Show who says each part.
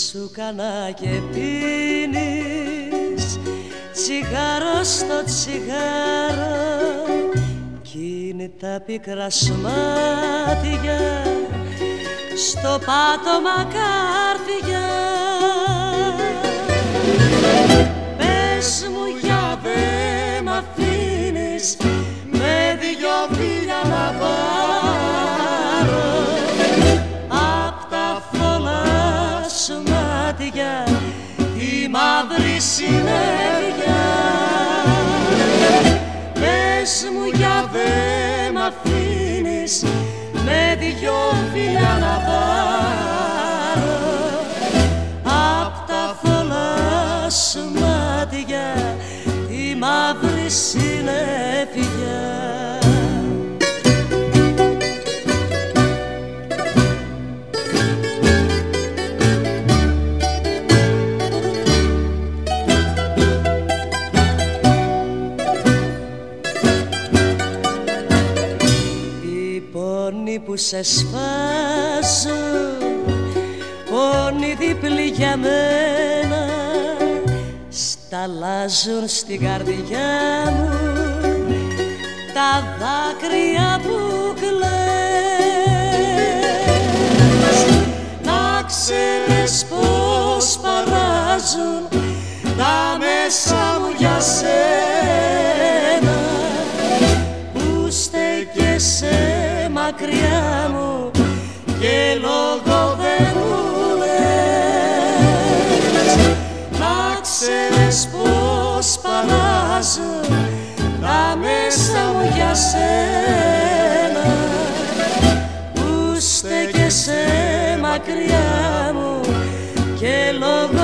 Speaker 1: σου κανά και πίνεις τσιγάρο στο τσιγάρο κι είναι τα πικρά σμάτια στο πάτωμα κάρδια. Πες μου για δε μ' αφήνεις με δυο φίλια να πάρω απ' τα φωλά σου μάτια τη μαύρη συνέχεια. Πες μου για δε μ' αφήνεις με δυο φίλια να πάρω απ' τα θολά σου μάτια τη μαύρη συνέφυγια. Πόνοι που σε σφάζουν, πόνοι διπλοί για μένα, σταλάζουν στην καρδιά μου τα δάκρυα που κλαις. Να ξέρεις πως παράζουν τα μέσα μου για σένα που στέκεσαι μακριά μου και λόγο δεν μου λες. Να ξέρεις πως παλάζουν τα μέσα μου για σένα που στέκεσαι μακριά μου και λόγο